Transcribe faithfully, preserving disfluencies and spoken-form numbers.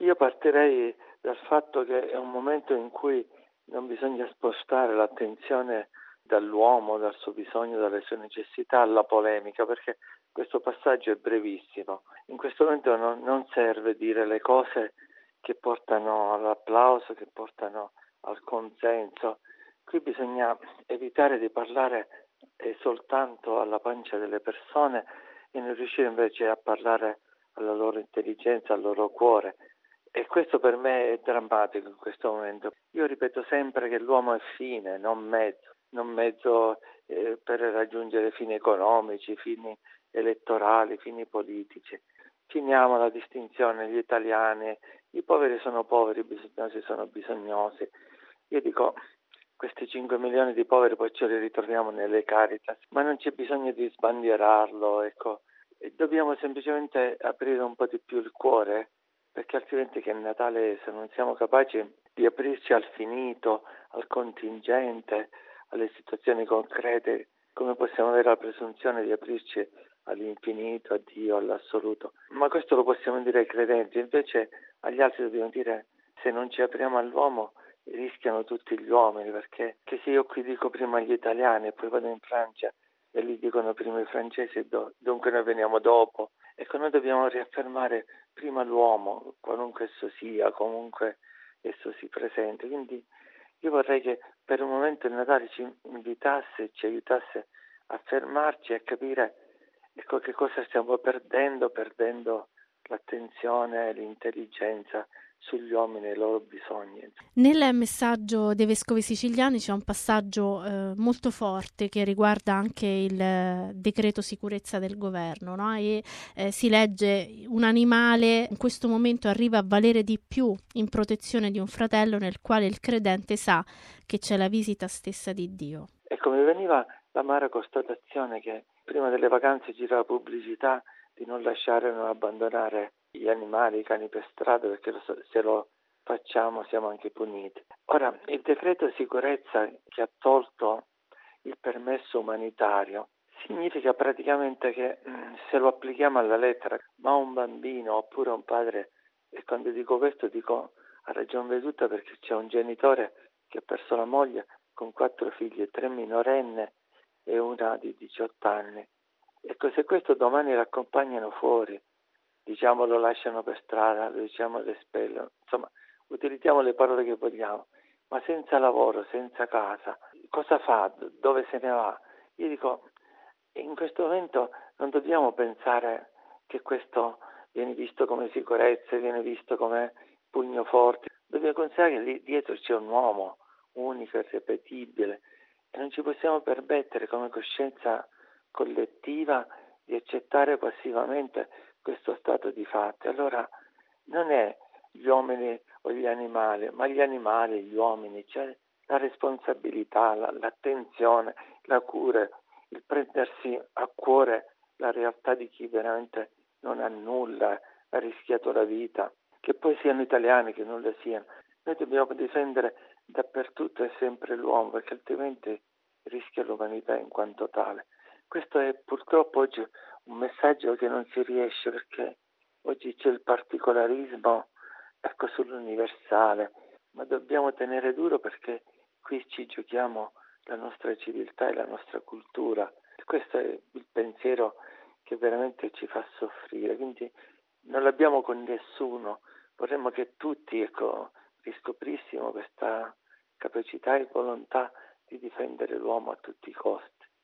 Io partirei dal fatto che è un momento in cui non bisogna spostare l'attenzione dall'uomo, dal suo bisogno, dalle sue necessità alla polemica, perché questo passaggio è brevissimo. In questo momento non, non serve dire le cose che portano all'applauso, che portano al consenso. Qui bisogna evitare di parlare eh, soltanto alla pancia delle persone e non riuscire invece a parlare alla loro intelligenza, al loro cuore. E questo per me è drammatico in questo momento. Io ripeto sempre che l'uomo è fine, non mezzo, non mezzo eh, per raggiungere fini economici, fini elettorali, fini politici. Finiamo la distinzione, gli italiani, i poveri sono poveri, i bisognosi sono bisognosi. Io dico, questi cinque milioni di poveri poi ce li ritroviamo nelle Caritas, ma non c'è bisogno di sbandierarlo, ecco. E dobbiamo semplicemente aprire un po' di più il cuore, perché altrimenti che Natale, se non siamo capaci di aprirci al finito, al contingente, alle situazioni concrete, come possiamo avere la presunzione di aprirci all'infinito, a Dio, all'assoluto? Ma questo lo possiamo dire ai credenti, invece agli altri dobbiamo dire: se non ci apriamo all'uomo rischiano tutti gli uomini, perché che se io qui dico prima gli italiani e poi vado in Francia e lì dicono prima i francesi, dunque noi veniamo dopo. Ecco, noi dobbiamo riaffermare prima l'uomo, qualunque esso sia, comunque esso si presenti. Quindi io vorrei che per un momento il Natale ci invitasse, ci aiutasse a fermarci e a capire, ecco, che cosa stiamo perdendo, perdendo l'attenzione, l'intelligenza sugli uomini e i loro bisogni. Nel messaggio dei vescovi siciliani c'è un passaggio eh, molto forte che riguarda anche il eh, decreto sicurezza del governo, no? E eh, si legge: un animale in questo momento arriva a valere di più in protezione di un fratello nel quale il credente sa che c'è la visita stessa di Dio. Ecco, mi veniva l'amara constatazione che prima delle vacanze girava pubblicità di non lasciare, non abbandonare gli animali, i cani per strada, perché lo, se lo facciamo siamo anche puniti. Ora, il decreto sicurezza che ha tolto il permesso umanitario significa praticamente che mh, se lo applichiamo alla lettera, ma un bambino oppure un padre, e quando dico questo dico a ragion veduta, perché c'è un genitore che ha perso la moglie con quattro figli, tre minorenni e una di diciotto anni. Ecco, se questo domani l'accompagnano fuori, diciamo lo lasciano per strada, lo diciamo le espellono, insomma, utilizziamo le parole che vogliamo, ma senza lavoro, senza casa, cosa fa? Dove se ne va? Io dico, in questo momento non dobbiamo pensare che questo viene visto come sicurezza, viene visto come pugno forte. Dobbiamo considerare che lì dietro c'è un uomo unico, irripetibile, e non ci possiamo permettere come coscienza collettiva di accettare passivamente questo stato di fatti. Allora non è gli uomini o gli animali, ma gli animali, gli uomini, cioè la responsabilità, la, l'attenzione, la cura, il prendersi a cuore la realtà di chi veramente non ha nulla, ha rischiato la vita, che poi siano italiani, che non lo siano. Noi dobbiamo difendere dappertutto e sempre l'uomo, perché altrimenti rischia l'umanità in quanto tale. Questo è purtroppo oggi un messaggio che non si riesce, perché oggi c'è il particolarismo, ecco, sull'universale, ma dobbiamo tenere duro perché qui ci giochiamo la nostra civiltà e la nostra cultura. Questo è il pensiero che veramente ci fa soffrire, quindi non l'abbiamo con nessuno. Vorremmo che tutti, ecco, riscoprissimo questa capacità e volontà di difendere l'uomo a tutti i costi.